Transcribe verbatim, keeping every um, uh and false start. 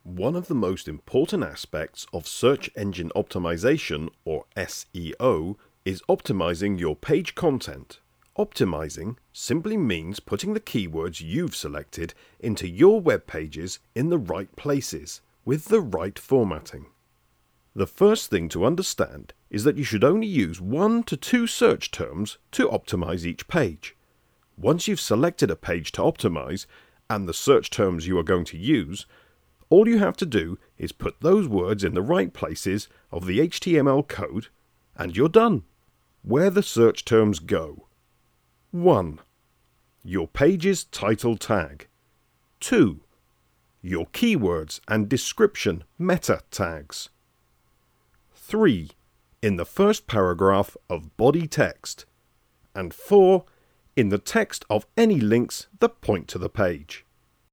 One of the most important aspects of search engine optimization, or S E O, is optimizing your page content. Optimizing simply means putting the keywords you've selected into your web pages in the right places, with the right formatting. The first thing to understand is that you should only use one to two search terms to optimize each page. Once you've selected a page to optimize and the search terms you are going to use, all you have to do is put those words in the right places of the H T M L code and you're done. Where the search terms go. one. Your page's title tag. two. Your keywords and description meta tags. three. In the first paragraph of body text. And four. In the text of any links that point to the page.